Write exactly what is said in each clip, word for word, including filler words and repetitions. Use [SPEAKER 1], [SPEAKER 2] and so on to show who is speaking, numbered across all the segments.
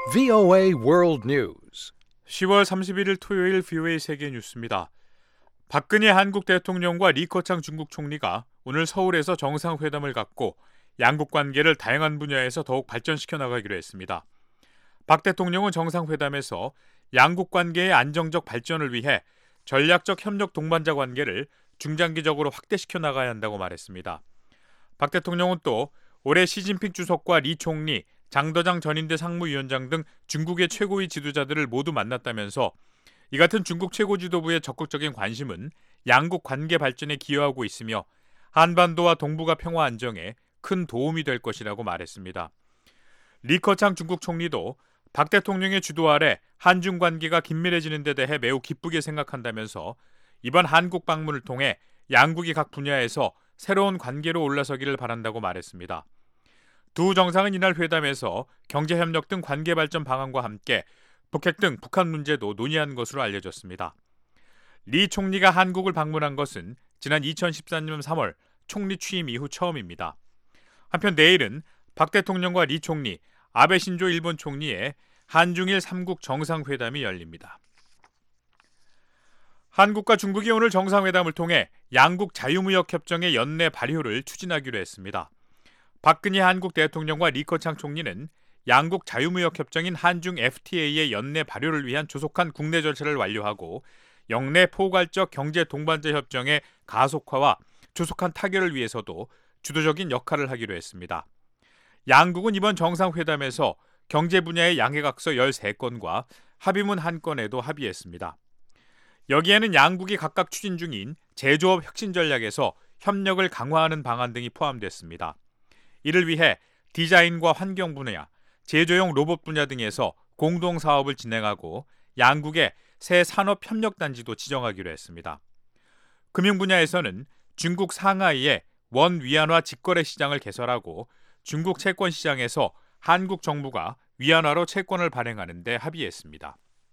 [SPEAKER 1] 브이오에이 World News.
[SPEAKER 2] 시월 삼십일일 토요일 브이오에이 세계 뉴스입니다. 박근혜 한국 대통령과 리커창 중국 총리가 오늘 서울에서 정상회담을 갖고 양국 관계를 다양한 분야에서 더욱 발전시켜 나가기로 했습니다. 박 대통령은 정상회담에서 양국 관계의 안정적 발전을 위해 전략적 협력 동반자 관계를 중장기적으로 확대시켜 나가야 한다고 말했습니다. 박 대통령은 또 올해 시진핑 주석과 리 총리, 장더장 전인대 상무위원장 등 중국의 최고위 지도자들을 모두 만났다면서 이 같은 중국 최고 지도부의 적극적인 관심은 양국 관계 발전에 기여하고 있으며 한반도와 동북아 평화 안정에 큰 도움이 될 것이라고 말했습니다. 리커창 중국 총리도 박 대통령의 주도 아래 한중 관계가 긴밀해지는 데 대해 매우 기쁘게 생각한다면서 이번 한국 방문을 통해 양국이 각 분야에서 새로운 관계로 올라서기를 바란다고 말했습니다. 두 정상은 이날 회담에서 경제협력 등 관계 발전 방안과 함께 북핵 등 북한 문제도 논의한 것으로 알려졌습니다. 리 총리가 한국을 방문한 것은 지난 이천십사년 삼월 총리 취임 이후 처음입니다. 한편 내일은 박 대통령과 리 총리, 아베 신조 일본 총리의 한중일 삼국 정상회담이 열립니다. 한국과 중국이 오늘 정상회담을 통해 양국 자유무역협정의 연내 발효를 추진하기로 했습니다. 박근혜 한국 대통령과 리커창 총리는 양국 자유무역협정인 한중 에프티에이의 연내 발효를 위한 조속한 국내 절차를 완료하고 영내 포괄적 경제 동반자 협정의 가속화와 조속한 타결을 위해서도 주도적인 역할을 하기로 했습니다. 양국은 이번 정상회담에서 경제 분야의 양해각서 열세 건과 합의문 한 건에도 합의했습니다. 여기에는 양국이 각각 추진 중인 제조업 혁신 전략에서 협력을 강화하는 방안 등이 포함됐습니다. 이를 위해 디자인과 환경 분야, 제조용 로봇 분야 등에서 공동 사업을 진행하고 양국의 새 산업협력단지도 지정하기로 했습니다. 금융 분야에서는 중국 상하이의 원 위안화 직거래 시장을 개설하고 중국 채권 시장에서 한국 정부가 위안화로 채권을 발행하는 데 합의했습니다.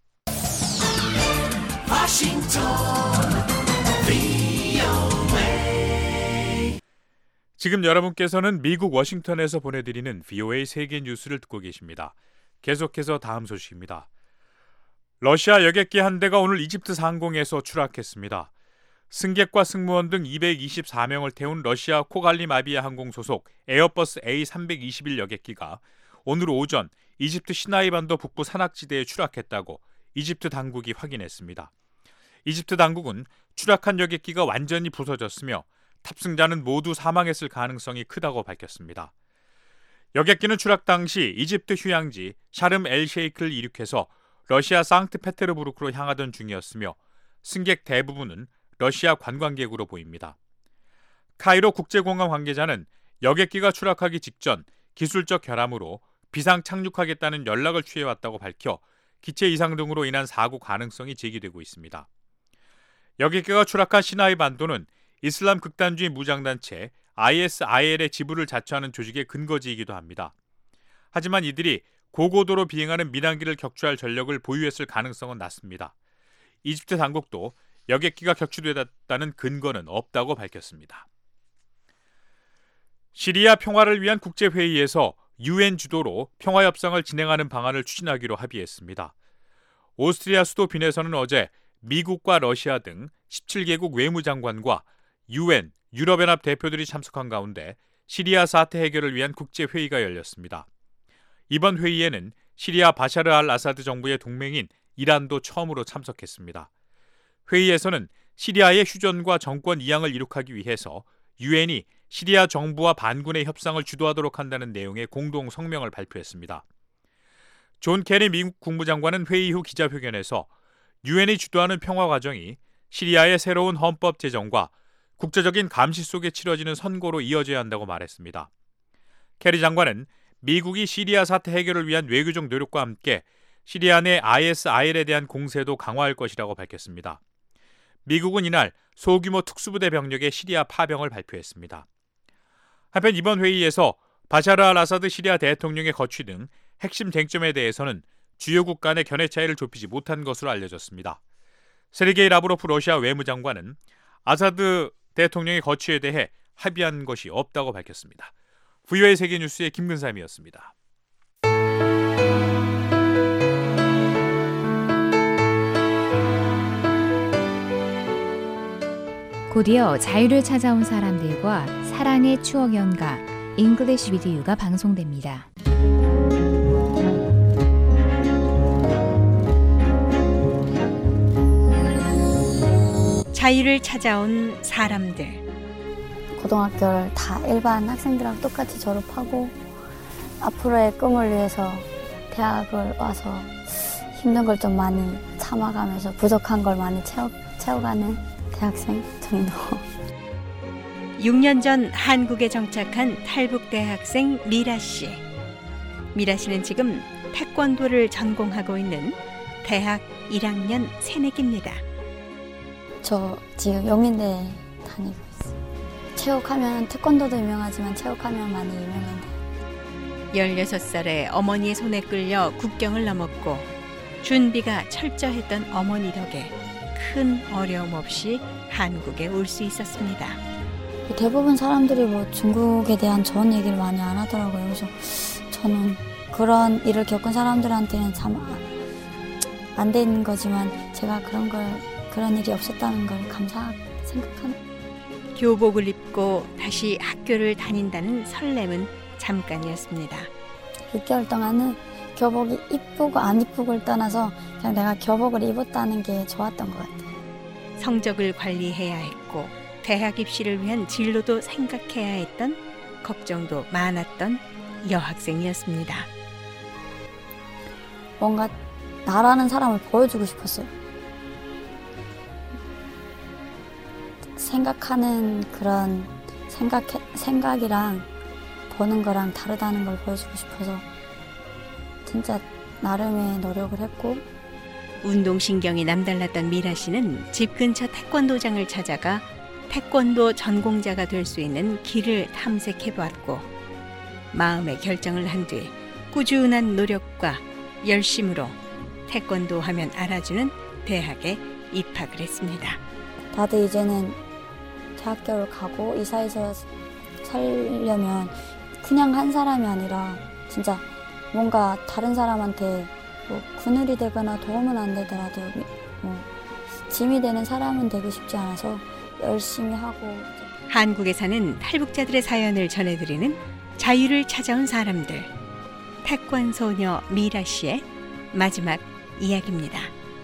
[SPEAKER 2] 지금 여러분께서는 미국 워싱턴에서 보내드리는 브이오에이 세계 뉴스를 듣고 계십니다. 계속해서 다음 소식입니다. 러시아 여객기 한 대가 오늘 이집트 상공에서 추락했습니다. 승객과 승무원 등 이백이십사 명을 태운 러시아 코갈림 아비아 항공 소속 에어버스 에이 삼백이십일 여객기가 오늘 오전 이집트 시나이 반도 북부 산악지대에 추락했다고 이집트 당국이 확인했습니다. 이집트 당국은 추락한 여객기가 완전히 부서졌으며 탑승자는 모두 사망했을 가능성이 크다고 밝혔습니다. 여객기는 추락 당시 이집트 휴양지 샤름 엘 셰이크를 이륙해서 러시아 상트페테르부르크로 향하던 중이었으며 승객 대부분은 러시아 관광객으로 보입니다. 카이로 국제공항 관계자는 여객기가 추락하기 직전 기술적 결함으로 비상 착륙하겠다는 연락을 취해왔다고 밝혀 기체 이상 등으로 인한 사고 가능성이 제기되고 있습니다. 여객기가 추락한 시나이 반도는 이슬람 극단주의 무장단체 아이에스아이엘의 지부를 자처하는 조직의 근거지이기도 합니다. 하지만 이들이 고고도로 비행하는 민항기를 격추할 전력을 보유했을 가능성은 낮습니다. 이집트 당국도 여객기가 격추되었다는 근거는 없다고 밝혔습니다. 시리아 평화를 위한 국제회의에서 유엔 주도로 평화협상을 진행하는 방안을 추진하기로 합의했습니다. 오스트리아 수도 빈에서는 어제 미국과 러시아 등 십칠 개국 외무장관과 유엔, 유럽연합 대표들이 참석한 가운데 시리아 사태 해결을 위한 국제회의가 열렸습니다. 이번 회의에는 시리아 바샤르 알 아사드 정부의 동맹인 이란도 처음으로 참석했습니다. 회의에서는 시리아의 휴전과 정권 이양을 이룩하기 위해서 유엔이 시리아 정부와 반군의 협상을 주도하도록 한다는 내용의 공동 성명을 발표했습니다. 존 케리 미국 국무장관은 회의 후 기자회견에서 유엔이 주도하는 평화 과정이 시리아의 새로운 헌법 제정과 국제적인 감시 속에 치러지는 선거로 이어져야 한다고 말했습니다. 케리 장관은 미국이 시리아 사태 해결을 위한 외교적 노력과 함께 시리아 내 아이에스아이엘에 대한 공세도 강화할 것이라고 밝혔습니다. 미국은 이날 소규모 특수부대 병력의 시리아 파병을 발표했습니다. 한편 이번 회의에서 바샤르 알 아사드 시리아 대통령의 거취 등 핵심 쟁점에 대해서는 주요국 간의 견해 차이를 좁히지 못한 것으로 알려졌습니다. 세르게이 라브로프 러시아 외무장관은 아사드 대통령의 거취에 대해 합의한 것이 없다고 밝혔습니다. 브이오에이 세계뉴스의 김근삼이었습니다.
[SPEAKER 3] 곧이어 자유를 찾아온 사람들과 사랑의 추억 연가 잉글리시 위드 유가 방송됩니다.
[SPEAKER 4] 자유를 찾아온 사람들.
[SPEAKER 5] 고등학교를 다 일반 학생들하고 똑같이 졸업하고 앞으로의 꿈을 위해서 대학을 와서 힘든 걸 좀 많이 참아가면서 부족한 걸 많이 채워, 채워가는 대학생 정도.
[SPEAKER 4] 육 년 전 한국에 정착한 탈북 대학생 미라 씨. 미라 씨는 지금 태권도를 전공하고 있는 대학 일 학년 새내기입니다.
[SPEAKER 5] 저 지금 영인대 다니고 있어요. 체육하면 태권도도 유명하지만 체육하면 많이 유명한데.
[SPEAKER 4] 열여섯 살에 어머니의 손에 끌려 국경을 넘었고 준비가 철저했던 어머니 덕에 큰 어려움 없이 한국에 올 수 있었습니다.
[SPEAKER 5] 대부분 사람들이 뭐 중국에 대한 좋은 얘기를 많이 안 하더라고요. 그래서 저는 그런 일을 겪은 사람들한테는 참 안 되는 거지만 제가 그런 걸 그런 일이 없었다는 걸 감사하게 생각합니다.
[SPEAKER 4] 교복을 입고 다시 학교를 다닌다는 설렘은 잠깐이었습니다.
[SPEAKER 5] 육 개월 동안은 교복이 이쁘고 안 이쁘고를 떠나서 그냥 내가 교복을 입었다는 게 좋았던 것 같아요.
[SPEAKER 4] 성적을 관리해야 했고 대학 입시를 위한 진로도 생각해야 했던 걱정도 많았던 여학생이었습니다.
[SPEAKER 5] 뭔가 나라는 사람을 보여주고 싶었어요. 생각하는 그런 생각, 생각이랑 보는 거랑 다르다는 걸 보여주고 싶어서 진짜 나름의 노력을 했고.
[SPEAKER 4] 운동신경이 남달랐던 미라 씨는 집 근처 태권도장을 찾아가 태권도 전공자가 될 수 있는 길을 탐색해보았고 마음의 결정을 한 뒤 꾸준한 노력과 열심으로 태권도 하면 알아주는 대학에 입학을 했습니다.
[SPEAKER 5] 다들 이제는 대학교를 가고 이 사회에서 살려면 그냥 한 사람이 아니라 진짜 뭔가 다른 사람한테 뭐 그늘이 되거나 도움은 안 되더라도 뭐 짐이 되는 사람은 되고 싶지 않아서 열심히 하고.
[SPEAKER 4] 한국에 사는 탈북자들의 사연을 전해드리는 자유를 찾아온 사람들. 태권 소녀 미라 씨의 마지막 이야기입니다.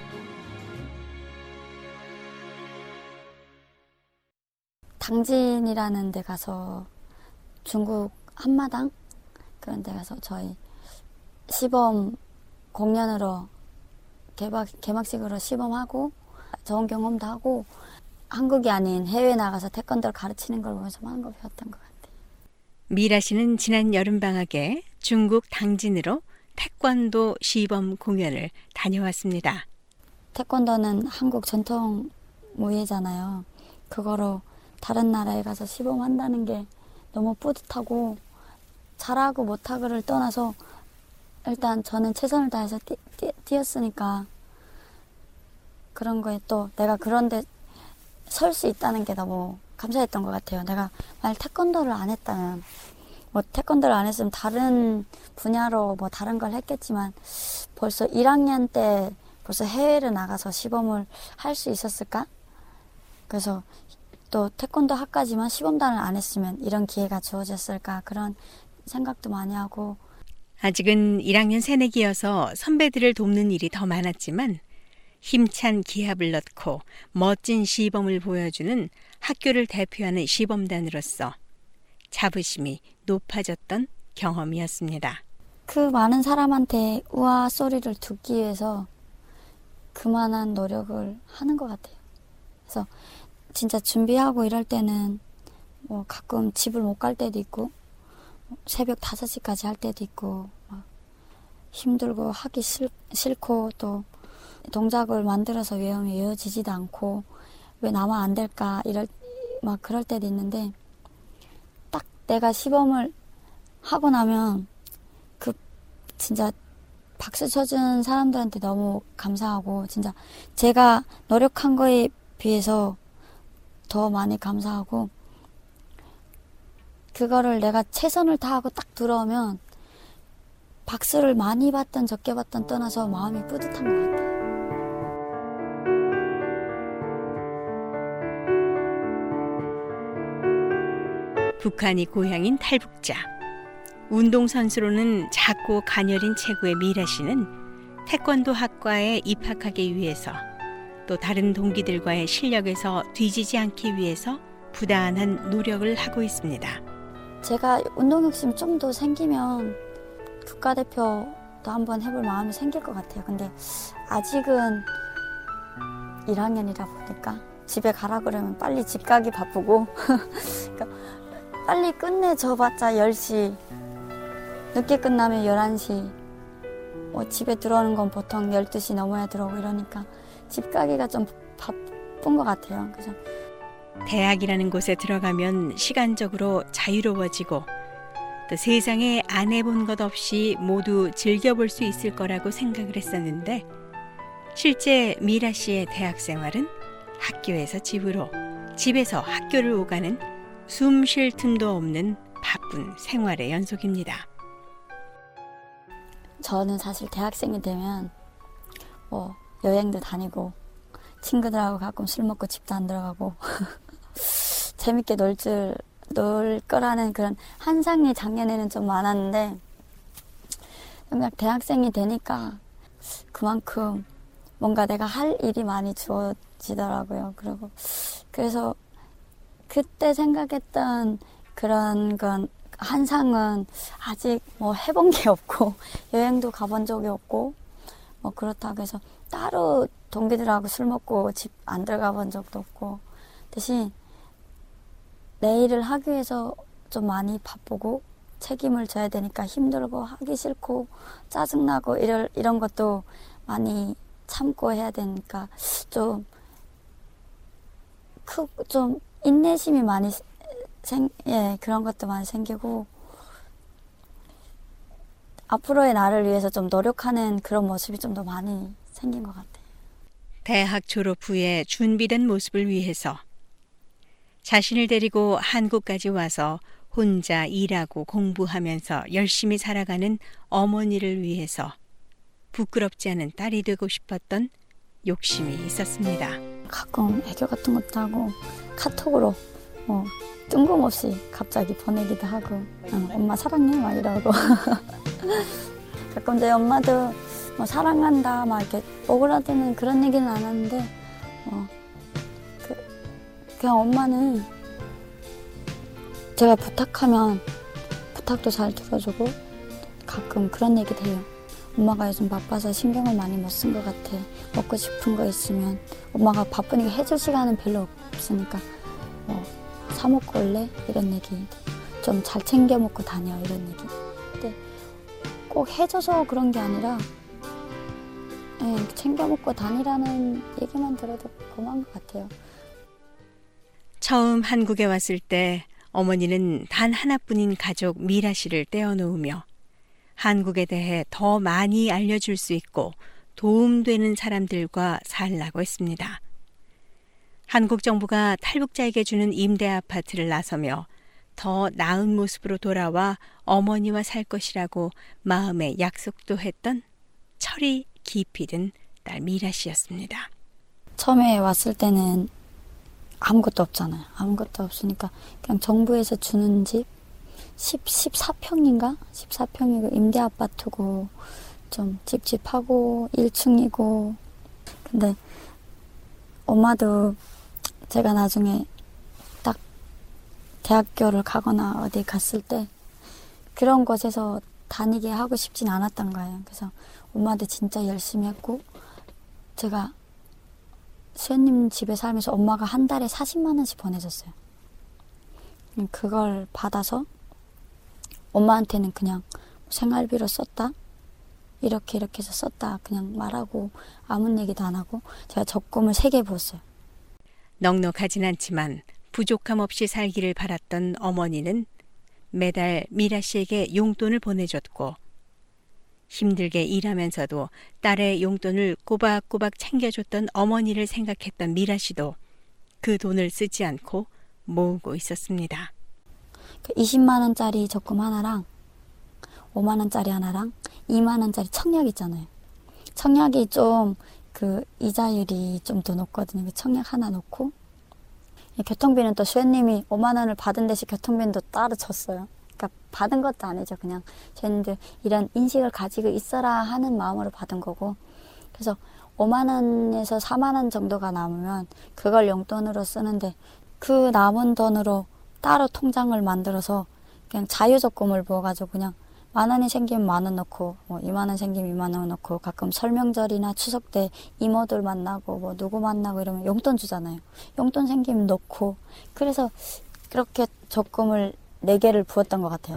[SPEAKER 5] 당진이라는 데 가서 중국 한마당 그런 데 가서 저희 시범 공연으로 개막, 개막식으로 시범하고 좋은 경험도 하고 한국이 아닌 해외에 나가서 태권도를 가르치는 걸 보면서 많은 걸 배웠던 것 같아요.
[SPEAKER 4] 미라 씨는 지난 여름방학에 중국 당진으로 태권도 시범 공연을 다녀왔습니다.
[SPEAKER 5] 태권도는 한국 전통 무예잖아요. 그거로 다른 나라에 가서 시범한다는 게 너무 뿌듯하고 잘하고 못하고를 떠나서 일단 저는 최선을 다해서 뛰, 뛰, 뛰었으니까 그런 거에 또 내가 그런 데 설 수 있다는 게 너무 감사했던 것 같아요. 내가 만약 태권도를 안 했다면 뭐 태권도를 안 했으면 다른 분야로 뭐 다른 걸 했겠지만 벌써 일 학년 때 벌써 해외를 나가서 시범을 할 수 있었을까? 그래서 또 태권도 학까지만 시범단을 안 했으면 이런 기회가 주어졌을까? 그런 생각도 많이 하고.
[SPEAKER 4] 아직은 일 학년 새내기여서 선배들을 돕는 일이 더 많았지만 힘찬 기합을 넣고 멋진 시범을 보여주는 학교를 대표하는 시범단으로서 자부심이 높아졌던 경험이었습니다.
[SPEAKER 5] 그 많은 사람한테 우아 소리를 듣기 위해서 그만한 노력을 하는 것 같아요. 그래서 진짜 준비하고 이럴 때는 뭐 가끔 집을 못 갈 때도 있고 새벽 다섯 시까지 할 때도 있고 막 힘들고 하기 싫, 싫고 또 동작을 만들어서 외우면 외워지지도 않고 왜 나만 안 될까 이럴 막 그럴 때도 있는데 딱 내가 시범을 하고 나면 그 진짜 박수 쳐준 사람들한테 너무 감사하고 진짜 제가 노력한 거에 비해서 더 많이 감사하고 그거를 내가 최선을 다하고 딱 들어오면 박수를 많이 받든 적게 받든 떠나서 마음이 뿌듯한 것 같아요.
[SPEAKER 4] 북한이 고향인 탈북자. 운동선수로는 작고 가녀린 체구의 미라 씨는 태권도 학과에 입학하기 위해서 또 다른 동기들과의 실력에서 뒤지지 않기 위해서 부단한 노력을 하고 있습니다.
[SPEAKER 5] 제가 운동 욕심이 좀 더 생기면 국가대표도 한번 해볼 마음이 생길 것 같아요. 근데 아직은 일 학년이라 보니까 집에 가라 그러면 빨리 집 가기 바쁘고 그러니까 빨리 끝내줘봤자 열 시, 늦게 끝나면 열한 시, 뭐 집에 들어오는 건 보통 열두 시 넘어야 들어오고 이러니까 집 가기가 좀 바쁜 것 같아요. 그래서
[SPEAKER 4] 대학이라는 곳에 들어가면 시간적으로 자유로워지고 또 세상에 안 해본 것 없이 모두 즐겨볼 수 있을 거라고 생각을 했었는데 실제 미라 씨의 대학 생활은 학교에서 집으로, 집에서 학교를 오가는 숨 쉴 틈도 없는 바쁜 생활의 연속입니다.
[SPEAKER 5] 저는 사실 대학생이 되면 뭐 여행도 다니고 친구들하고 가끔 술 먹고 집도 안 들어가고 재밌게 놀 줄, 놀 거라는 그런 환상이 작년에는 좀 많았는데 그냥 대학생이 되니까 그만큼 뭔가 내가 할 일이 많이 주어지더라고요. 그리고 그래서 그때 생각했던 그런 건 환상은 아직 뭐 해본 게 없고 여행도 가본 적이 없고 뭐 그렇다고 해서 따로 동기들하고 술 먹고 집 안 들어가 본 적도 없고 대신 내 일을 하기 위해서 좀 많이 바쁘고 책임을 져야 되니까 힘들고 하기 싫고 짜증나고 이럴, 이런 것도 많이 참고 해야 되니까 좀, 크, 좀 인내심이 많이 생, 예, 그런 것도 많이 생기고 앞으로의 나를 위해서 좀 노력하는 그런 모습이 좀 더 많이 생긴 것 같아요.
[SPEAKER 4] 대학 졸업 후에 준비된 모습을 위해서 자신을 데리고 한국까지 와서 혼자 일하고 공부하면서 열심히 살아가는 어머니를 위해서 부끄럽지 않은 딸이 되고 싶었던 욕심이 있었습니다.
[SPEAKER 5] 가끔 애교 같은 것도 하고 카톡으로 뭐 뜬금없이 갑자기 보내기도 하고 응, 엄마 사랑해 막 이러고 가끔 저희 엄마도 뭐 사랑한다 막 이렇게 오그라드는 그런 얘기는 안 하는데 어, 그, 그냥 엄마는 제가 부탁하면 부탁도 잘 들어주고 가끔 그런 얘기도 해요. 엄마가 요즘 바빠서 신경을 많이 못 쓴 것 같아. 먹고 싶은 거 있으면 엄마가 바쁘니까 해줄 시간은 별로 없으니까 뭐 사 먹고 올래? 이런 얘기. 좀 잘 챙겨 먹고 다녀 이런 얘기. 근데 꼭 해줘서 그런 게 아니라 네, 챙겨 먹고 다니라는 얘기만 들어도 고마운 것 같아요.
[SPEAKER 4] 처음 한국에 왔을 때 어머니는 단 하나뿐인 가족 미라 씨를 떼어놓으며 한국에 대해 더 많이 알려줄 수 있고 도움되는 사람들과 살라고 했습니다. 한국 정부가 탈북자에게 주는 임대 아파트를 나서며 더 나은 모습으로 돌아와 어머니와 살 것이라고 마음에 약속도 했던 철이 깊이 든 딸 미라 씨였습니다.
[SPEAKER 5] 처음에 왔을 때는 아무것도 없잖아요. 아무것도 없으니까 그냥 정부에서 주는 집 십, 십사 평인가? 십사 평이고 임대 아파트고 좀 찝찝하고 일 층이고 근데 엄마도 제가 나중에 딱 대학교를 가거나 어디 갔을 때 그런 곳에서 다니게 하고 싶진 않았던 거예요. 그래서 엄마도 진짜 열심히 했고 제가 수현님 집에 살면서 엄마가 한 달에 사십만 원씩 보내줬어요. 그걸 받아서 엄마한테는 그냥 생활비로 썼다 이렇게 이렇게 해서 썼다 그냥 말하고 아무 얘기도 안 하고 제가 적금을 세 개 부었어요.
[SPEAKER 4] 넉넉하진 않지만 부족함 없이 살기를 바랐던 어머니는 매달 미라 씨에게 용돈을 보내줬고 힘들게 일하면서도 딸의 용돈을 꼬박꼬박 챙겨줬던 어머니를 생각했던 미라 씨도 그 돈을 쓰지 않고 모으고 있었습니다.
[SPEAKER 5] 이십만 원짜리 적금 하나랑 오만 원짜리 하나랑 이만 원짜리 청약 있잖아요. 청약이 좀 그 이자율이 좀 더 높거든요. 청약 하나 놓고 교통비는 또 슈현님이 오만 원을 받은 대신 교통비도 따로 줬어요. 그러니까 받은 것도 아니죠. 그냥 슈현님들 이런 인식을 가지고 있어라 하는 마음으로 받은 거고. 그래서 오만 원에서 사만 원 정도가 남으면 그걸 용돈으로 쓰는데 그 남은 돈으로 따로 통장을 만들어서 그냥 자유적금을 부어가지고 그냥 만 원이 생기면 만 원 넣고 뭐 이만 원 생기면 이만 원 넣고 가끔 설명절이나 추석 때 이모들 만나고 뭐 누구 만나고 이러면 용돈 주잖아요. 용돈 생기면 넣고 그래서 그렇게 적금을 네 개를 부었던 것 같아요.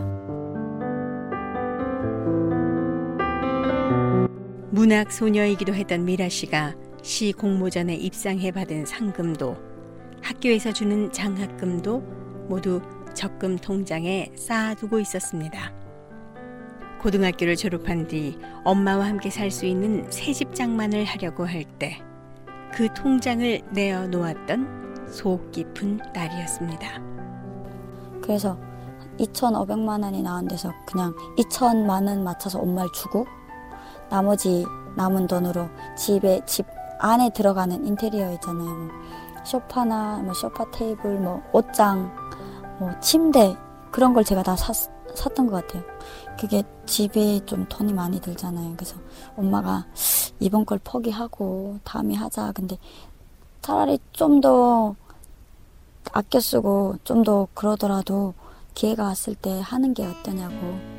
[SPEAKER 4] 문학 소녀이기도 했던 미라 씨가 시 공모전에 입상해 받은 상금도 학교에서 주는 장학금도 모두 적금 통장에 쌓아두고 있었습니다. 고등학교를 졸업한 뒤 엄마와 함께 살 수 있는 새집 장만을 하려고 할 때 그 통장을 내어 놓았던 속 깊은 딸이었습니다.
[SPEAKER 5] 그래서 이천오백만 원이 나온 데서 그냥 이천만 원 맞춰서 엄마를 주고 나머지 남은 돈으로 집에 집 안에 들어가는 인테리어 있잖아요. 뭐 소파나 뭐 소파 테이블, 뭐 옷장, 뭐 침대 그런 걸 제가 다 샀, 샀던 것 같아요. 그게 집에 좀 돈이 많이 들잖아요. 그래서 엄마가 이번 걸 포기하고 다음에 하자. 근데 차라리 좀 더 아껴 쓰고 좀 더 그러더라도 기회가 왔을 때 하는 게 어떠냐고.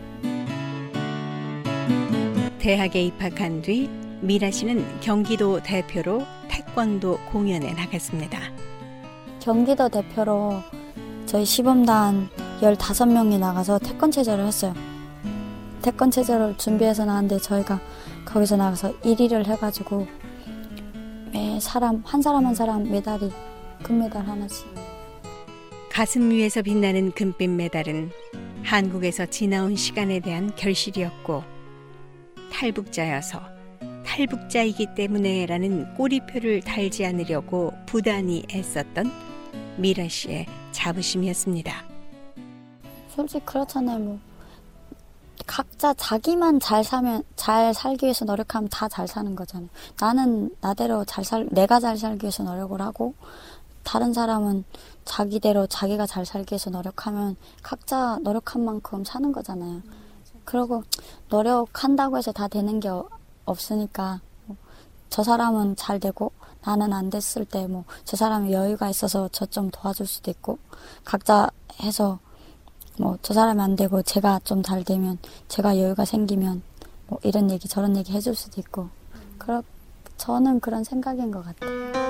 [SPEAKER 4] 대학에 입학한 뒤 미라 씨는 경기도 대표로 태권도 공연에 나갔습니다.
[SPEAKER 5] 경기도 대표로 저희 시범단 열다섯 명이 나가서 태권체조를 했어요. 태권체조를 준비해서 나왔는데 저희가 거기서 나가서 일 위를 해가지고 매 사람 한 사람 한 사람 메달이 금메달 하나씩.
[SPEAKER 4] 가슴 위에서 빛나는 금빛 메달은 한국에서 지나온 시간에 대한 결실이었고 탈북자여서 탈북자이기 때문에라는 꼬리표를 달지 않으려고 부단히 애썼던 미라 씨의 자부심이었습니다.
[SPEAKER 5] 솔직히 그렇잖아요. 뭐 각자 자기만 잘 사면 잘 살기 위해서 노력하면 다 잘 사는 거잖아요. 나는 나대로 잘 살, 내가 잘 살기 위해서 노력을 하고 다른 사람은 자기대로 자기가 잘 살기 위해서 노력하면 각자 노력한 만큼 사는 거잖아요. 그리고 노력한다고 해서 다 되는 게 없으니까 뭐 저 사람은 잘 되고 나는 안 됐을 때 뭐 저 사람이 여유가 있어서 저 좀 도와줄 수도 있고 각자 해서 뭐 저 사람이 안 되고 제가 좀 잘 되면 제가 여유가 생기면 뭐 이런 얘기 저런 얘기 해줄 수도 있고 그렇 저는 그런 생각인 것 같아요.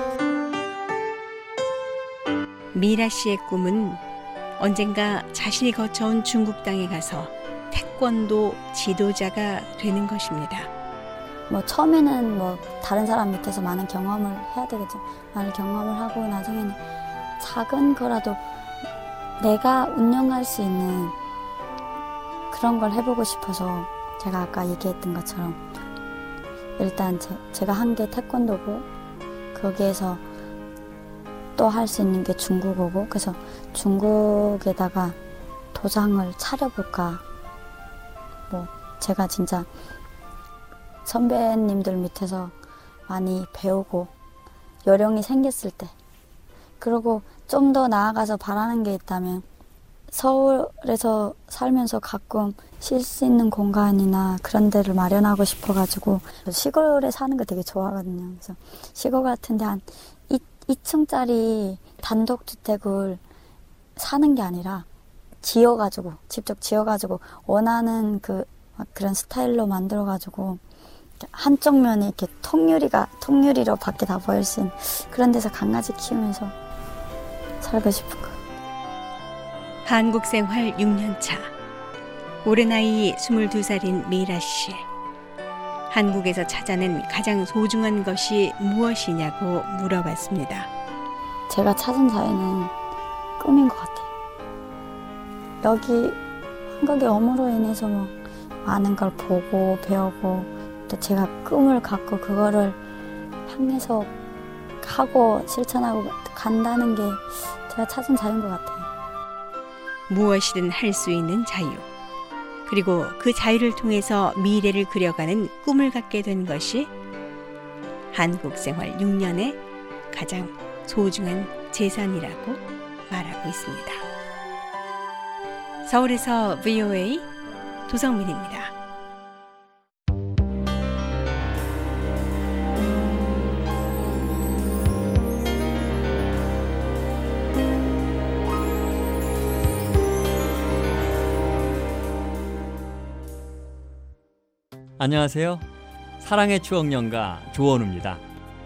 [SPEAKER 4] 미라 씨의 꿈은 언젠가 자신이 거쳐온 중국 땅에 가서 태권도 지도자가 되는 것입니다.
[SPEAKER 5] 뭐 처음에는 뭐 다른 사람 밑에서 많은 경험을 해야 되겠죠. 많은 경험을 하고 나중에는 작은 거라도 내가 운영할 수 있는 그런 걸 해보고 싶어서 제가 아까 얘기했던 것처럼 일단 제, 제가 한 게 태권도고 거기에서 또 할 수 있는 게 중국어고 그래서 중국에다가 도장을 차려볼까. 뭐 제가 진짜 선배님들 밑에서 많이 배우고 요령이 생겼을 때 그리고 좀 더 나아가서 바라는 게 있다면 서울에서 살면서 가끔 쉴 수 있는 공간이나 그런 데를 마련하고 싶어가지고 시골에 사는 거 되게 좋아하거든요. 그래서 시골 같은데 한 이 층짜리 단독주택을 사는 게 아니라 지어가지고 직접 지어가지고 원하는 그 그런 스타일로 만들어가지고 한쪽 면이 이렇게 통유리가 통유리로 밖에 다 보일 수 있는 그런 데서 강아지 키우면서 살고 싶은 거.
[SPEAKER 4] 한국 생활 육 년 차. 올해 나이 스물두 살인 미라 씨. 한국에서 찾아낸 가장 소중한 것이 무엇이냐고 물어봤습니다.
[SPEAKER 5] 제가 찾은 자유는 꿈인 것 같아요. 여기 한국에 옴으로 인해서 뭐 많은 걸 보고 배우고 또 제가 꿈을 갖고 그거를 향해서 하고 실천하고 간다는 게 제가 찾은 자유인 것 같아요.
[SPEAKER 4] 무엇이든 할 수 있는 자유. 그리고 그 자유를 통해서 미래를 그려가는 꿈을 갖게 된 것이 한국 생활 육 년의 가장 소중한 재산이라고 말하고 있습니다. 서울에서 브이오에이 도성민입니다.
[SPEAKER 6] 안녕하세요. 사랑의 추억 연가 조원우입니다.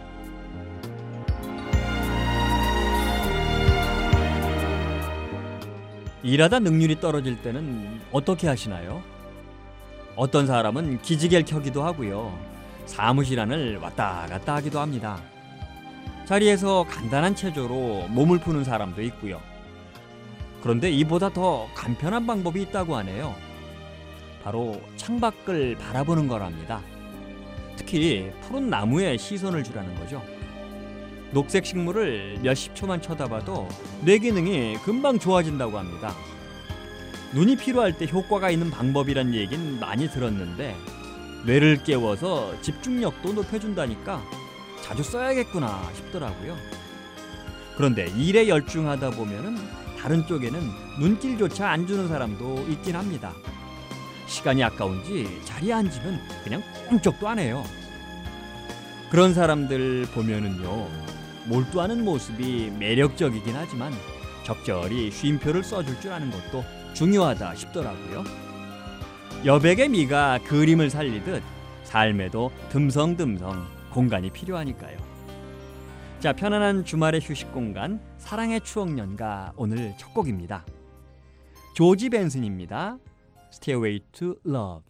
[SPEAKER 6] 일하다 능률이 떨어질 때는 어떻게 하시나요? 어떤 사람은 기지개를 켜기도 하고요. 사무실 안을 왔다 갔다 하기도 합니다. 자리에서 간단한 체조로 몸을 푸는 사람도 있고요. 그런데 이보다 더 간편한 방법이 있다고 하네요. 바로 창밖을 바라보는 거랍니다. 특히 푸른 나무에 시선을 주라는 거죠. 녹색 식물을 몇십 초만 쳐다봐도 뇌 기능이 금방 좋아진다고 합니다. 눈이 피로할 때 효과가 있는 방법이란 얘긴 많이 들었는데 뇌를 깨워서 집중력도 높여준다니까 자주 써야겠구나 싶더라고요. 그런데 일에 열중하다 보면은 다른 쪽에는 눈길조차 안 주는 사람도 있긴 합니다. 시간이 아까운지 자리에 앉으면 그냥 꼼짝도 안 해요. 그런 사람들 보면은요, 몰두하는 모습이 매력적이긴 하지만 적절히 쉼표를 써줄 줄 아는 것도 중요하다 싶더라고요. 여백의 미가 그림을 살리듯 삶에도 듬성듬성 공간이 필요하니까요. 자, 편안한 주말의 휴식 공간, 사랑의 추억 연가 오늘 첫 곡입니다. 조지 벤슨입니다. Stairway to Love.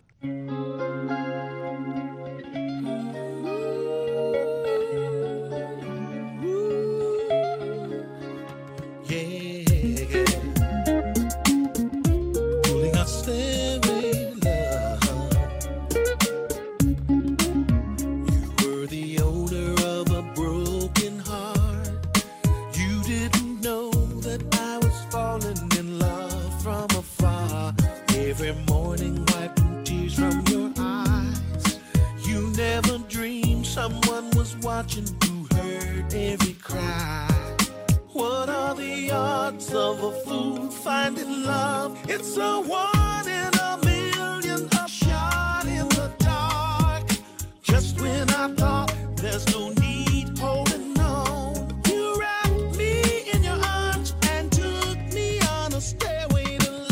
[SPEAKER 7] Every morning wiping tears from your eyes. You never dreamed someone was watching who heard every cry. What are the odds of a fool finding love? It's a one in a million, a shot in the dark. Just when I thought there's no need holding on, you wrapped me in your arms and took me on a stairway.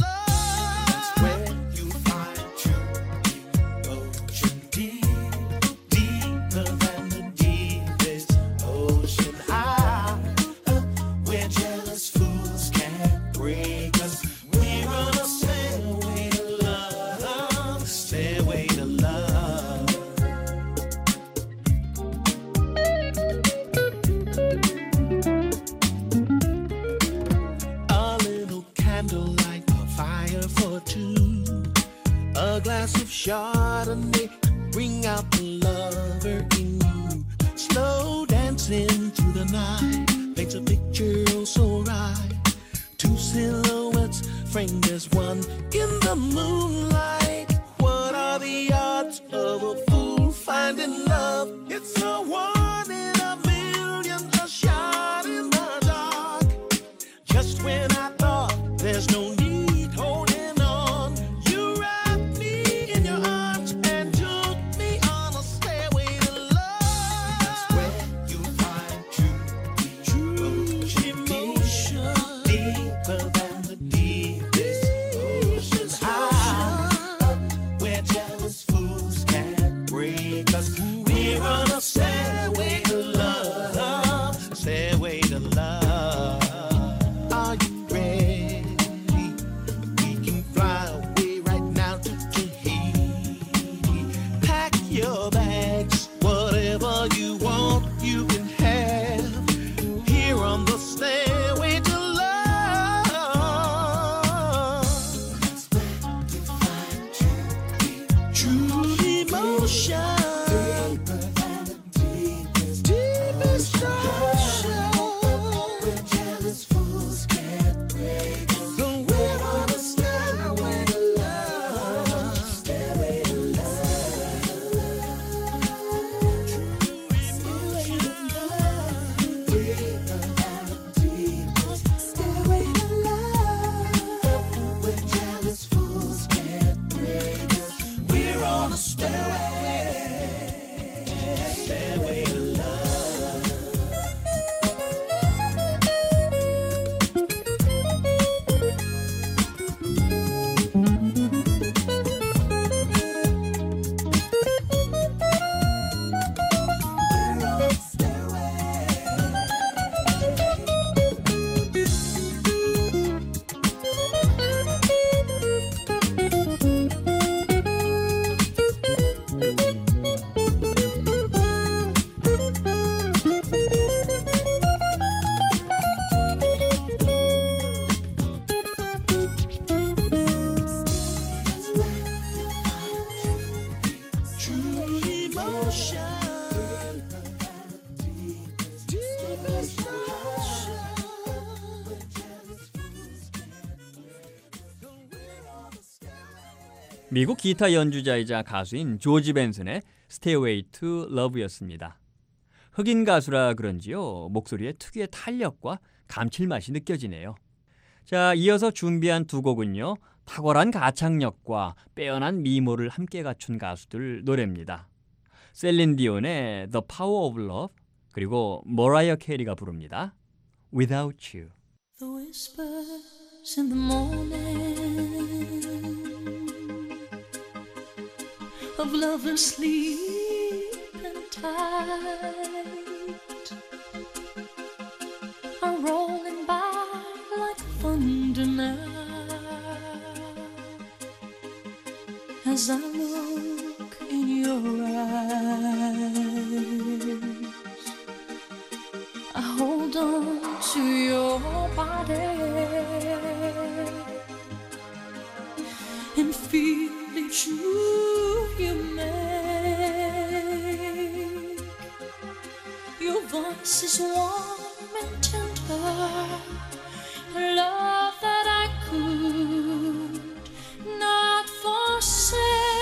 [SPEAKER 7] A glass of Chardonnay, bring out the lover in you. Slow dancing through the night, paints a picture oh so right. Two silhouettes framed as one in the moonlight. What are the odds of a fool finding love? It's a one in a million, a shot in the dark. Just when I thought there's no need holding on, you wrapped me in your arms and took me on a stairway to love. That's where you find true, true emotion, deeper than the deepest oceans. High, where jealous fools can't break us. We're on a stairway to love, stairway to love. Are you ready? We can fly away right now to Tahiti. Pack your bags, whatever you want, you can have. Here on the stairway to love. That's where you find true, true emotion. Deeper than the deepest, deepest ocean. Where jealous fools can't break us. So we're on a stairway to love, stairway to love. True emotion. Deeper than the ocean, deepest ocean.
[SPEAKER 6] 미국 기타 연주자이자 가수인 조지 벤슨의 Stairway to Love였습니다. 흑인 가수라 그런지요, 목소리의 특유의 탄력과 감칠맛이 느껴지네요. 자, 이어서 준비한 두 곡은요, 탁월한 가창력과 빼어난 미모를 함께 갖춘 가수들 노래입니다. 셀린 디온의 The Power of Love, 그리고 머라이어 캐리가 부릅니다. Without You.
[SPEAKER 8] The whispers in the morning of lovers sleeping tight are rolling by like thunder now as I look in your eyes. I hold on to your body and feel each move you make. Your voice is warm and tender, love that I could not forsake.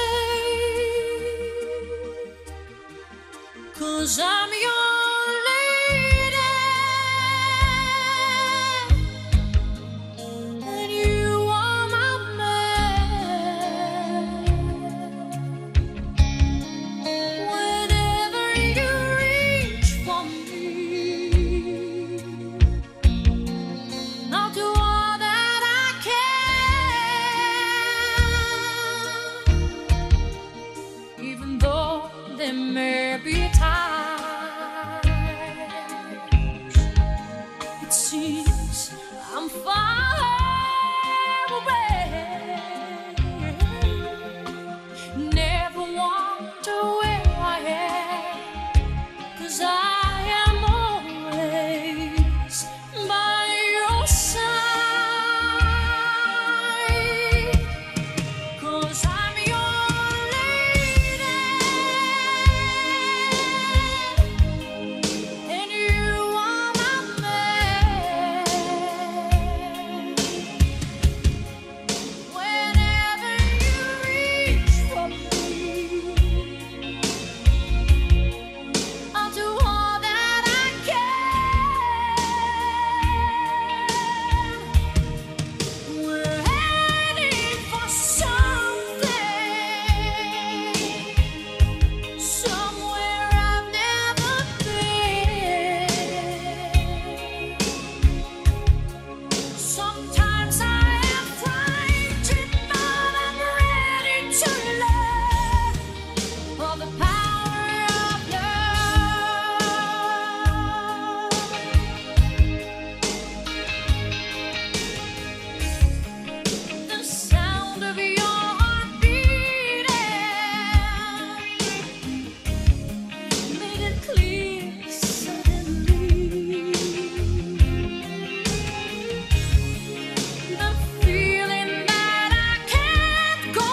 [SPEAKER 8] 'Cause I'm your lady and you are my man. Whenever you reach for me, I'll do all that I can, even though there may be times it seems I'm far away. Never wonder where I am, 'cause I am always by your side. 'Cause I'm your lady and you are my man. Whenever you reach for me, I'll do all that I can. We're heading for something, somewhere I've never been. Sometimes I am frightened, but I'm ready to learn of the power of love. The sound of your heart beating made it clear suddenly. The feeling that I can't go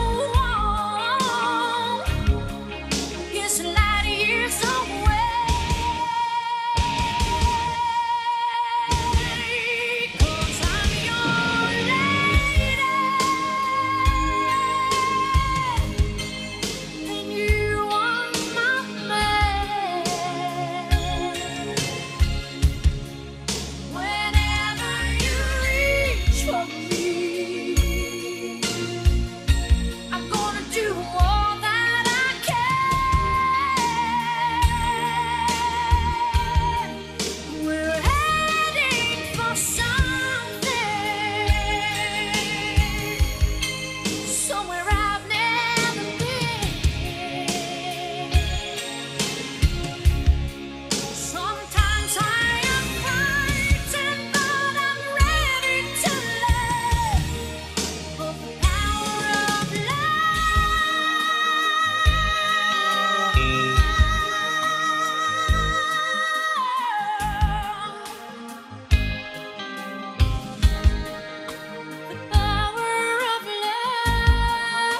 [SPEAKER 8] on is light years away. 'Cause I'm your lady and you are my man. Whenever you reach for me, I'm gonna do all that I can. We're heading for something, somewhere I've never been. Sometimes I am frightened, but I'm ready to learn of the power of love. The power of love.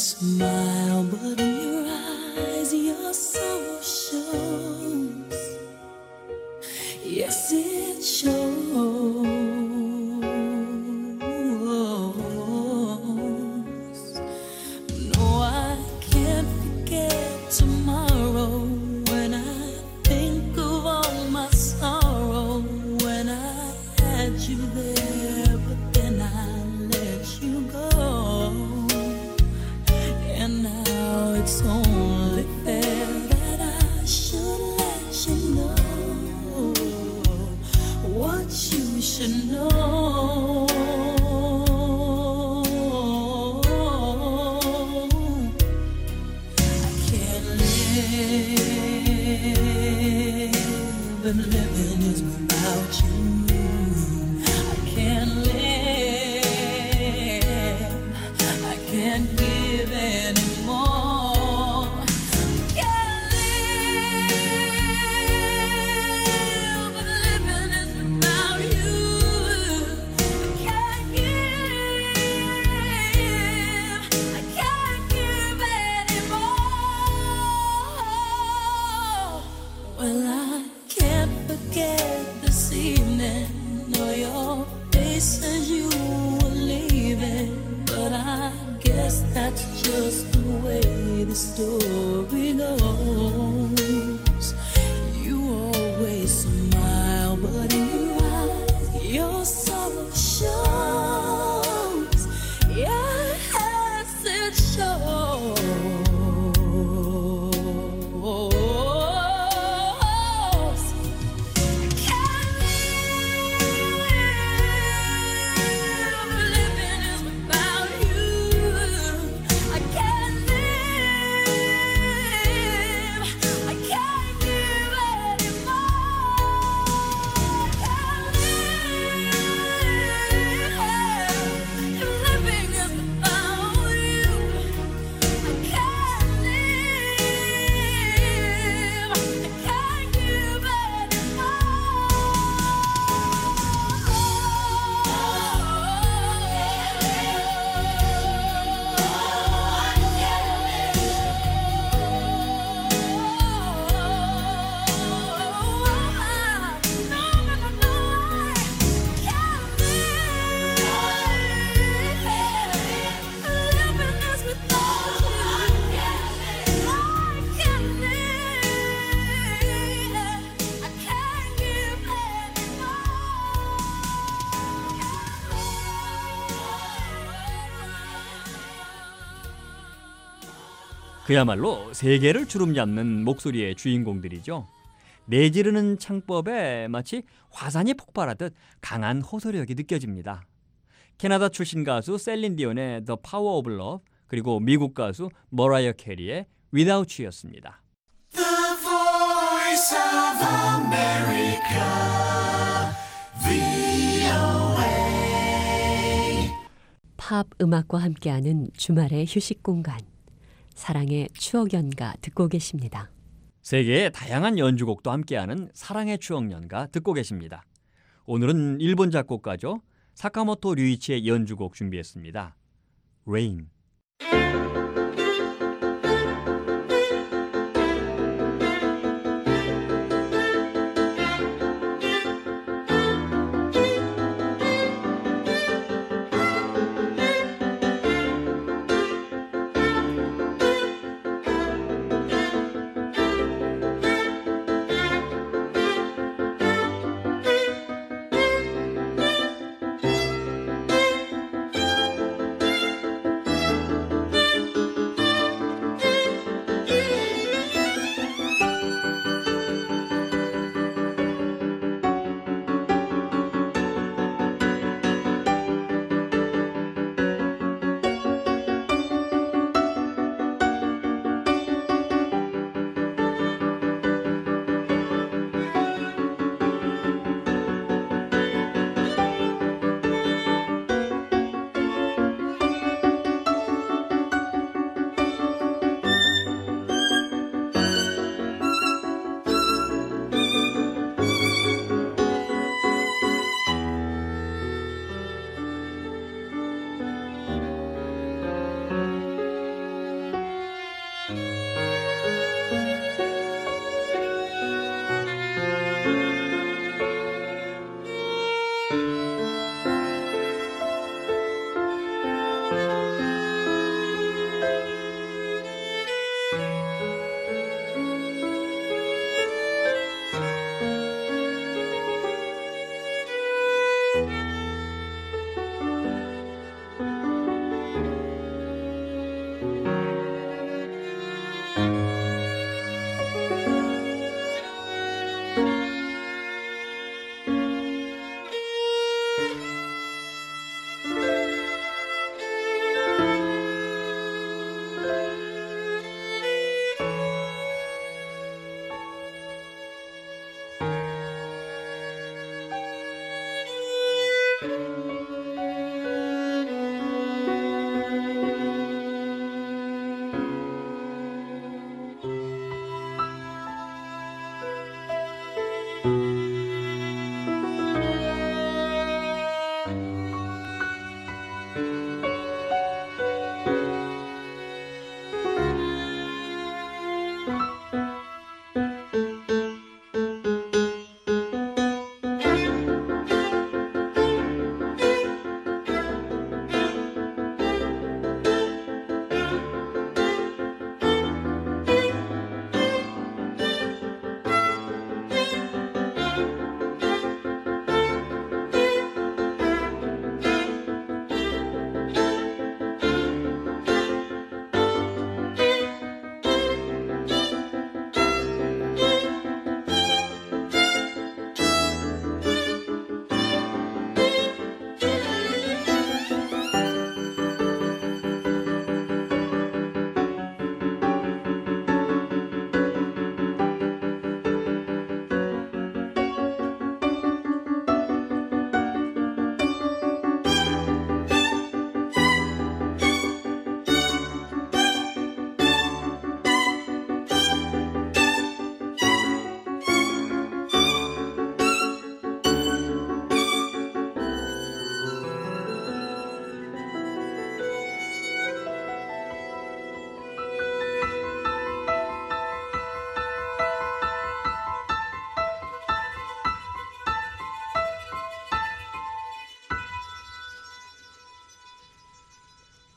[SPEAKER 7] smile, but in your eyes your sorrow shows. Yes, it shows. No, I can't forget tomorrow when I think of all my sorrow. When I had you there, but then I let you go. And now it's only fair that I should let you know what you should know. I can't live, and living is without you. I can't live, I can't give anymore. Can't live, but living is without you. I can't give, I can't give anymore. Well, I can't forget this evening, or your face as you were leaving. But I guess that's just the way the story goes. You always smile, but in your eyes your sorrow shows. Yes, it shows. Can't live, living is without you. I can't live, I can't give anymore. Can't live, living is without you. I can't live, I can't give
[SPEAKER 6] 그야말로 세계를 주름잡는 목소리의 주인공들이죠. 내지르는 창법에 마치 화산이 폭발하듯 강한 호소력이 느껴집니다. 캐나다 출신 가수 셀린 디온의 The Power of Love, 그리고 미국 가수 머라이어 캐리의 Without You였습니다.
[SPEAKER 7] The Voice of America, 브이오에이.
[SPEAKER 9] 팝 음악과 함께하는 주말의 휴식 공간, 사랑의 추억 연가 듣고 계십니다.
[SPEAKER 6] 세계의 다양한 연주곡도 함께하는 사랑의 추억 연가 듣고 계십니다. 오늘은 일본 작곡가죠. 사카모토 류이치의 연주곡 준비했습니다. Rain.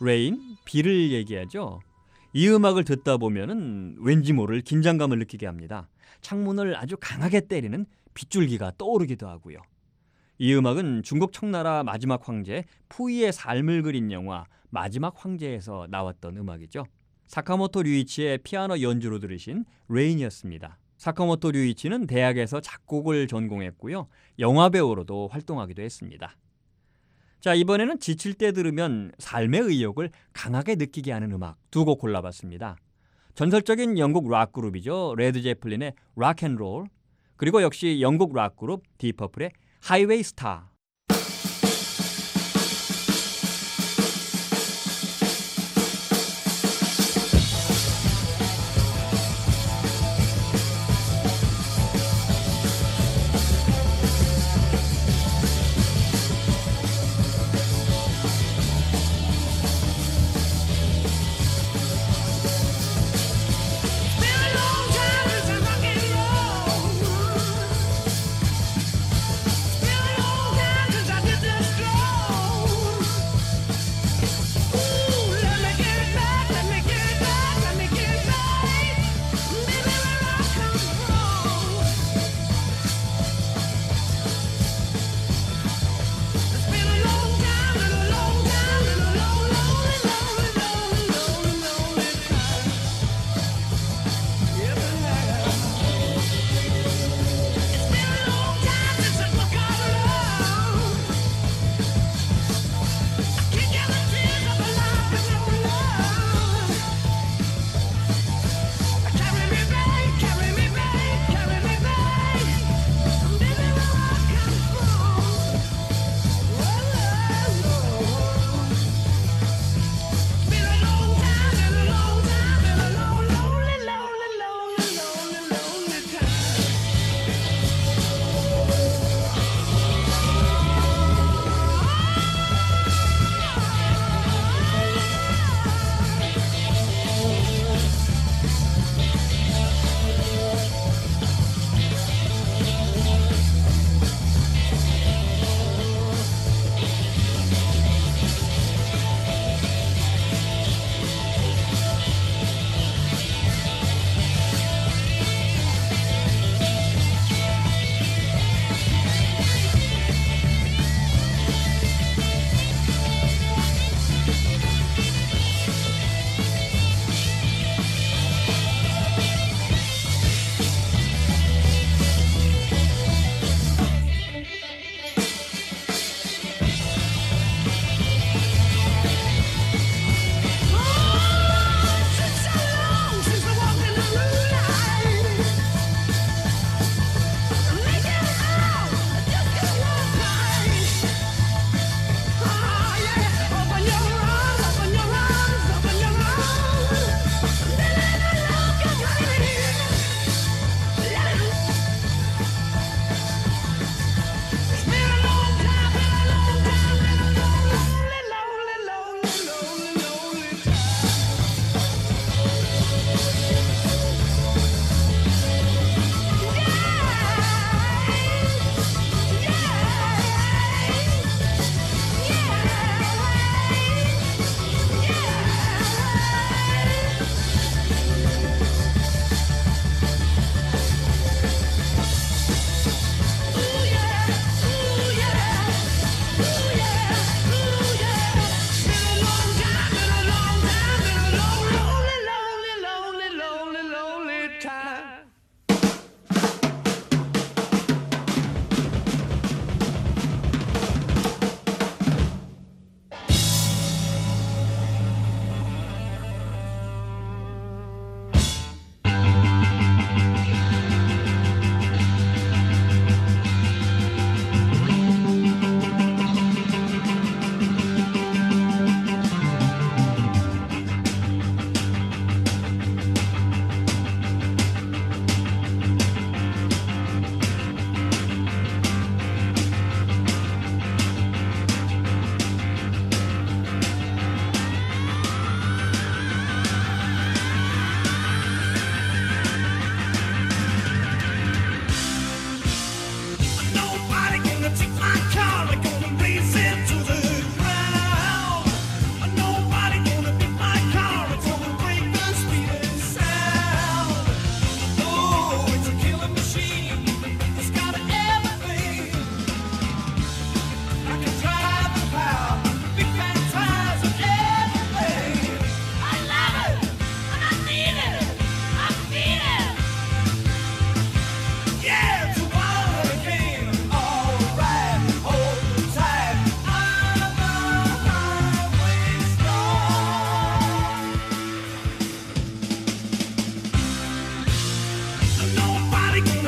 [SPEAKER 6] 레인, 비를 얘기하죠. 이 음악을 듣다 보면은 왠지 모를 긴장감을 느끼게 합니다. 창문을 아주 강하게 때리는 빗줄기가 떠오르기도 하고요. 이 음악은 중국 청나라 마지막 황제 푸이의 삶을 그린 영화 마지막 황제에서 나왔던 음악이죠. 사카모토 류이치의 피아노 연주로 들으신 레인이었습니다. 사카모토 류이치는 대학에서 작곡을 전공했고요. 영화배우로도 활동하기도 했습니다. 자, 이번에는 지칠 때 들으면 삶의 의욕을 강하게 느끼게 하는 음악 두 곡 골라봤습니다. 전설적인 영국 락 그룹이죠. 레드 제플린의 락앤롤, 그리고 역시 영국 락 그룹 디퍼플의 하이웨이 스타.
[SPEAKER 8] Been a long time since I rock and roll. Been a long time.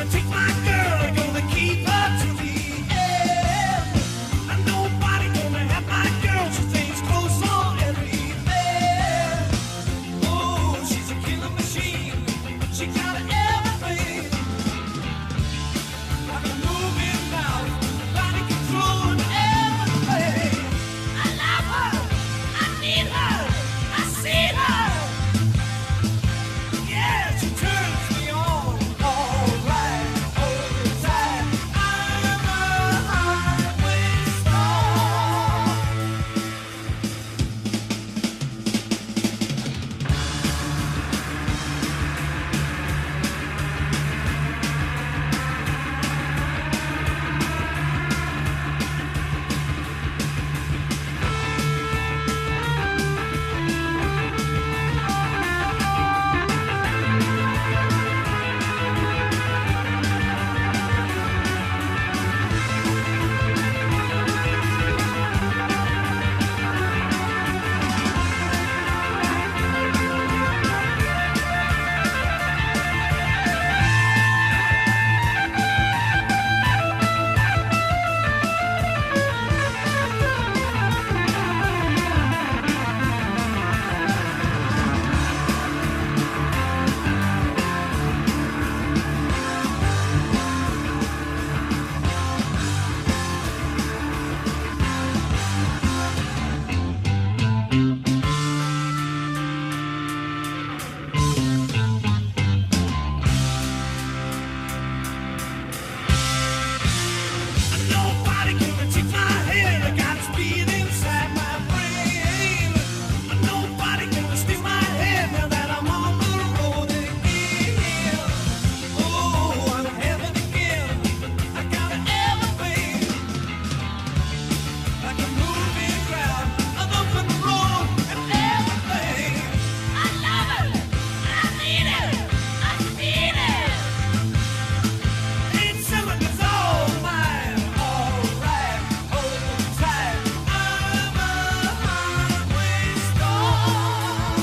[SPEAKER 7] take my girl, I'm gonna keep her to the end. And nobody gonna have my girl, she stays close on everything. Oh, she's a killer machine, she got everything. Like a moving mouth, body control and everything. I love her, I need her, I see her. Yeah, she turns me on, all right, all the time. I'm a highway star. Nobody gonna take my hand, I got speed inside my brain. Nobody gonna steal my hand now that I'm on the road again. Oh, I'm heaven again, I got everything. Like a moving crowd, an open road and everything. I love it, I need it, I need it. Ain't selling, it's all mine, all right, all the time. I'm a highway star.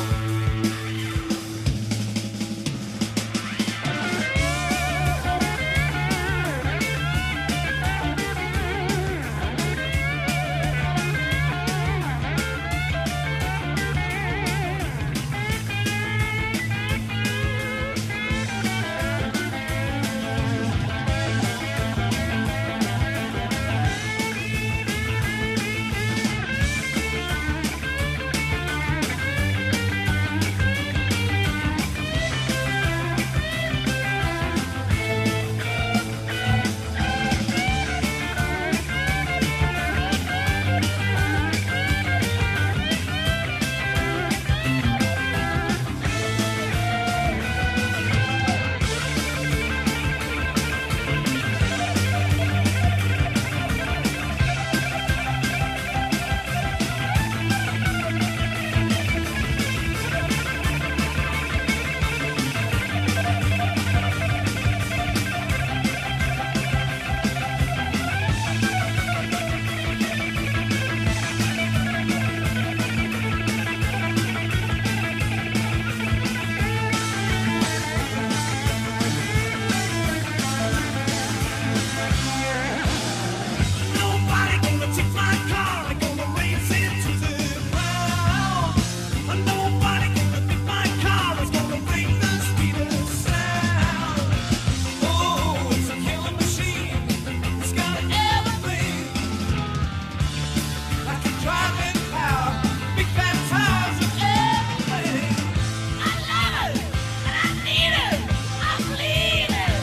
[SPEAKER 7] Nobody gonna take my car, I'm gonna race it to the ground. Nobody gonna take my car, it's gonna break the speed of sound. Oh, it's a killing machine, it's got everything. Like a driving power, big fat tires and everything. I love it, and I need it, I bleed it.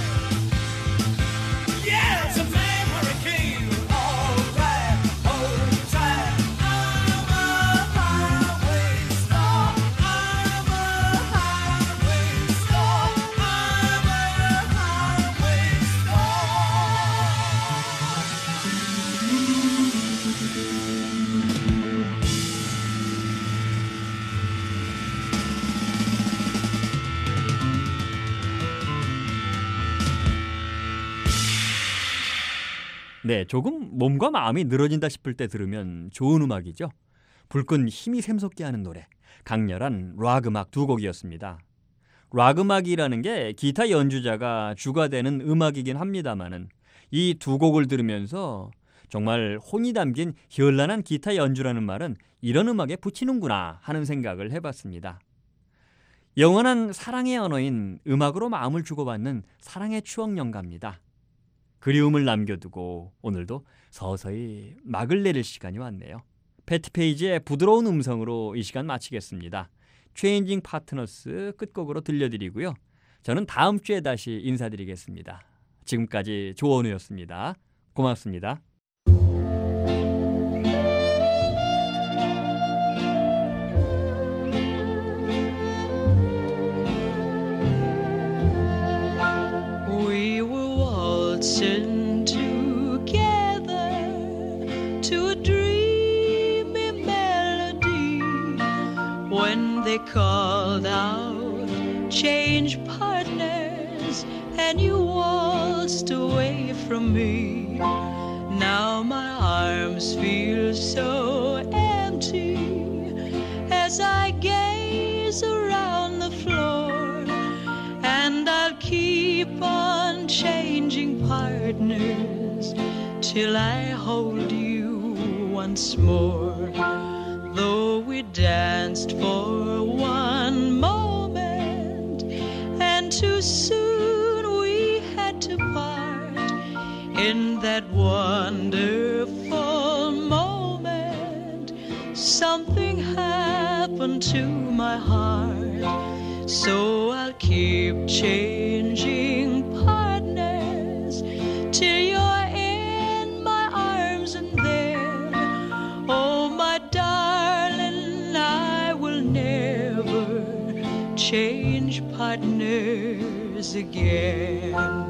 [SPEAKER 7] Yeah, it's a flame hurricane, all right, all the time. I'm a highway star, I'm a highway star, I'm a highway
[SPEAKER 6] 네, 조금 몸과 마음이 늘어진다 싶을 때 들으면 좋은 음악이죠. 불끈 힘이 샘솟게 하는 노래, 강렬한 락 음악 두 곡이었습니다. 락 음악이라는 게 기타 연주자가 주가 되는 음악이긴 합니다만은 이 두 곡을 들으면서 정말 혼이 담긴 현란한 기타 연주라는 말은 이런 음악에 붙이는구나 하는 생각을 해봤습니다. 영원한 사랑의 언어인 음악으로 마음을 주고받는 사랑의 추억 연가입니다. 그리움을 남겨두고 오늘도 서서히 막을 내릴 시간이 왔네요. 패티 페이지의 부드러운 음성으로 이 시간 마치겠습니다. 체인징 파트너스 끝곡으로 들려드리고요. 저는 다음 주에 다시 인사드리겠습니다. 지금까지 조원우였습니다. 고맙습니다.
[SPEAKER 10] We were waltzing together to a dreamy melody when they called out, change partners, and you waltzed away from me. Now my arms feel so empty as I gaze around the floor, and I'll keep on changing partners till I hold you once more. Though we danced for one moment and too soon we had to part, in that wonderful moment something happened to my heart. So I'll keep changing partners till you're in my arms, and there, oh my darling, I will never change partners again.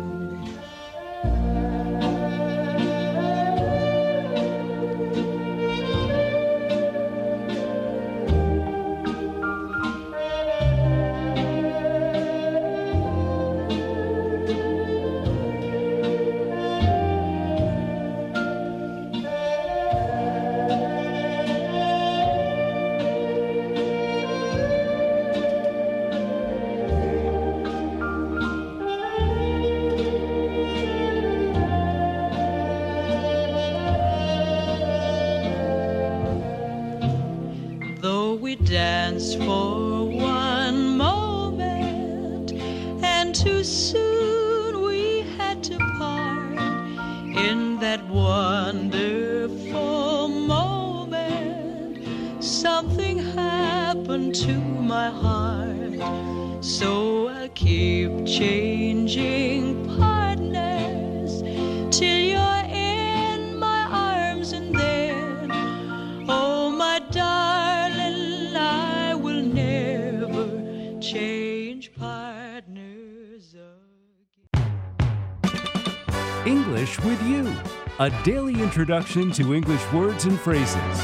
[SPEAKER 10] Danced for one moment and too soon we had to part, in that wonderful moment something happened to my heart. So I'll keep changing partners till you're in my arms, and then, oh my darling, I will never change partners again.
[SPEAKER 11] English with You, a daily introduction to English words and phrases.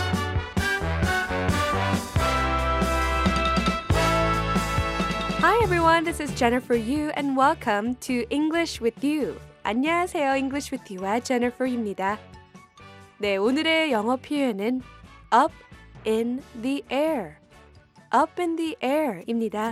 [SPEAKER 12] Hi everyone, this is Jennifer Yu and welcome to English with You. 안녕하세요, English with You와 Jennifer입니다. 네, 오늘의 영어 표현은 up in the air. up in the air입니다.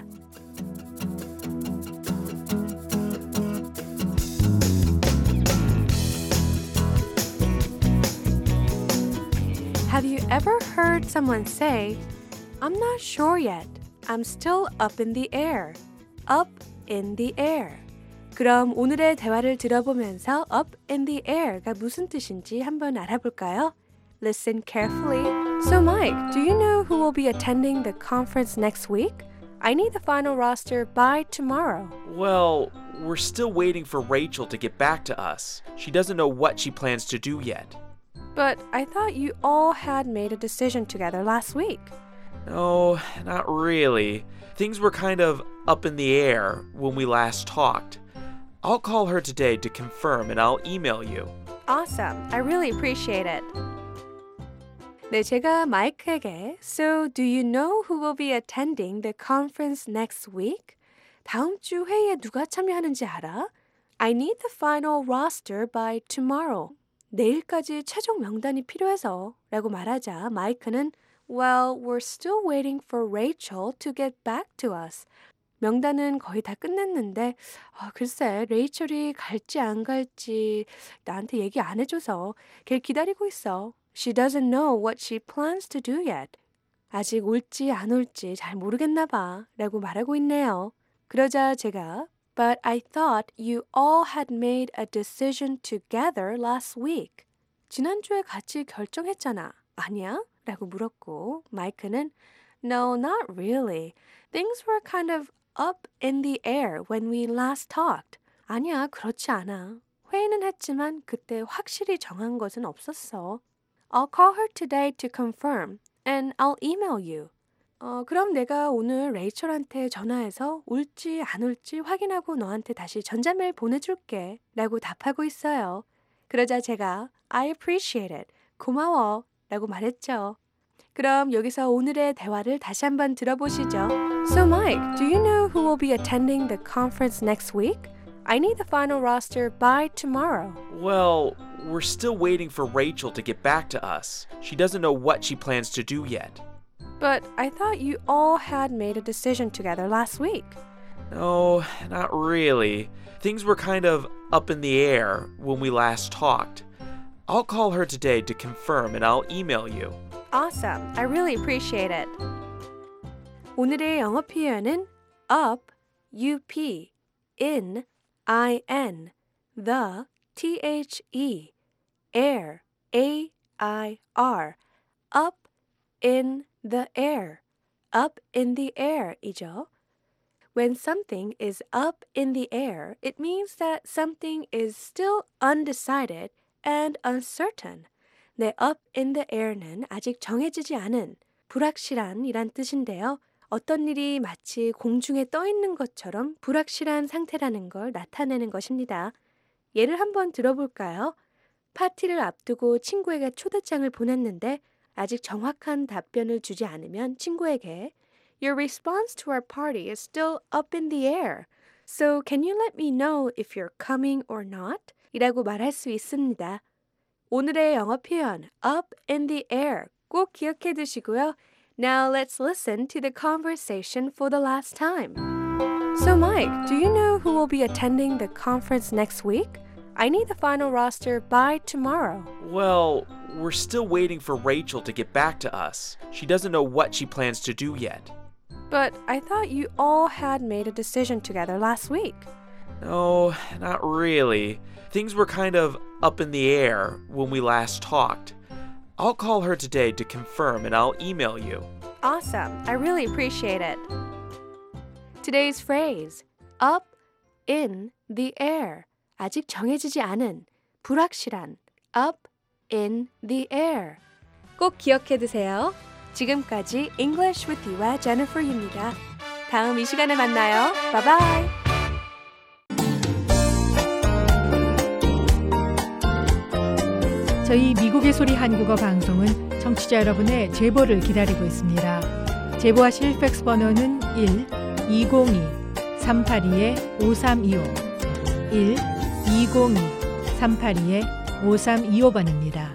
[SPEAKER 12] Have you ever heard someone say, I'm not sure yet. I'm still up in the air. up in the air. 그럼 오늘의 대화를 들어보면서 up in the air가 무슨 뜻인지 한번 알아볼까요? Listen carefully. So Mike, do you know who will be attending the conference next week? I need the final roster by tomorrow.
[SPEAKER 13] Well, we're still waiting for Rachel to get back to us. She doesn't know what she plans to do yet.
[SPEAKER 12] But I thought you all had made a decision together last week.
[SPEAKER 13] No, not really. Things were kind of up in the air when we last talked. I'll call her today to confirm and I'll email you.
[SPEAKER 12] Awesome. I really appreciate it. 네, 제가 마이크에게 So do you know who will be attending the conference next week? 다음 주 회의에 누가 참여하는지 알아? I need the final roster by tomorrow. 내일까지 최종 명단이 필요해서 라고 말하자 마이크는 Well, we're still waiting for Rachel to get back to us. 명단은 거의 다 끝냈는데 아, 글쎄 레이첼이 갈지 안 갈지 나한테 얘기 안 해줘서 걔 기다리고 있어. She doesn't know what she plans to do yet. 아직 올지 안 올지 잘 모르겠나 봐 라고 말하고 있네요. 그러자 제가 But I thought you all had made a decision together last week. 지난주에 같이 결정했잖아. 아니야? 라고 물었고 마이크는 No, not really. Things were kind of up in the air when we last talked. 아니야, 그렇지 않아. 회의는 했지만 그때 확실히 정한 것은 없었어. I'll call her today to confirm and I'll email you. 어, 그럼 내가 오늘 레이첼한테 전화해서 올지 안 올지 확인하고 너한테 다시 전자메일 보내줄게 라고 답하고 있어요. 그러자 제가 I appreciate it. 고마워 라고 말했죠. 그럼 여기서 오늘의 대화를 다시 한번 들어보시죠. So Mike, do you know who will be attending the conference next week? I need the final roster by tomorrow.
[SPEAKER 13] Well, we're still waiting for Rachel to get back to us. She doesn't know what she plans to do yet.
[SPEAKER 12] But I thought you all had made a decision together last week.
[SPEAKER 13] No, not really. Things were kind of up in the air when we last talked. I'll call her today to confirm and I'll email you.
[SPEAKER 12] Awesome. I really appreciate it. 오늘의 영어 표현은 up, up, in, in, the, the, air, air, up, in the air, up in the air 이죠. When something is up in the air, it means that something is still undecided and uncertain. 네, up in the air는 아직 정해지지 않은, 불확실한 이란 뜻인데요. 어떤 일이 마치 공중에 떠 있는 것처럼 불확실한 상태라는 걸 나타내는 것입니다. 예를 한번 들어볼까요? 파티를 앞두고 친구에게 초대장을 보냈는데 아직 정확한 답변을 주지 않으면 친구에게 Your response to our party is still up in the air. So can you let me know if you're coming or not? 이라고 말할 수 있습니다. 오늘의 영어 표현 up in the air 꼭 기억해 두시고요. Now let's listen to the conversation for the last time. So Mike, do you know who will be attending the conference next week? I need the final roster by tomorrow.
[SPEAKER 13] Well, we're still waiting for Rachel to get back to us. She doesn't know what she plans to do yet.
[SPEAKER 12] But I thought you all had made a decision together last week.
[SPEAKER 13] No, not really. Things were kind of up in the air when we last talked. I'll call her today to confirm and I'll email you.
[SPEAKER 12] Awesome. I really appreciate it. Today's phrase, up in the air. 아직 정해지지 않은, 불확실한, up in the air. 꼭 기억해 두세요. 지금까지 English with You와 Jennifer Yu입니다. 다음 이 시간에 만나요. Bye bye.
[SPEAKER 14] 저희 미국의 소리 한국어 방송은 청취자 여러분의 제보를 기다리고 있습니다. 제보하실 팩스 번호는 일 이공이 삼팔이 오삼이오 일 이공이 삼팔이 오삼이오 번입니다.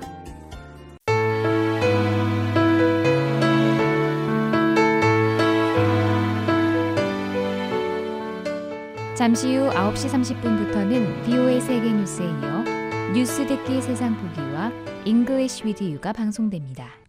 [SPEAKER 3] 잠시 후 아홉 시 삼십 분부터는 비오에이 세계 뉴스에 이어 뉴스 듣기 세상 보기와 English with You가 방송됩니다.